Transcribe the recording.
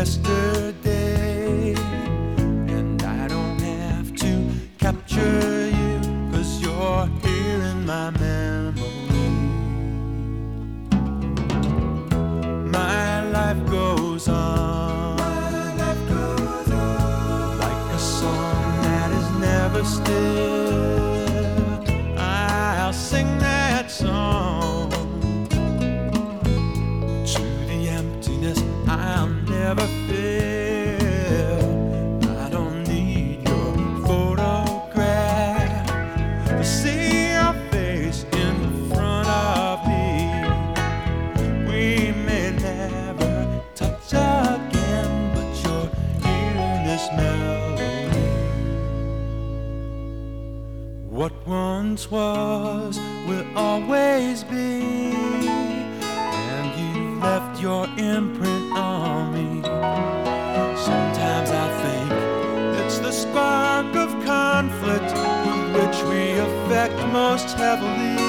yesterday. And I don't have to capture you, 'cause you're here in my memory. My life goes on, like a song that is never still. I'll sing that song to the emptiness I'll never fill. I don't need your photograph to see your face in front of me. We may never touch again, but you're here in this melody. What once was will always be, and you've left your imprint on me. Sometimes I think it's the spark of conflict with which we affect most heavily.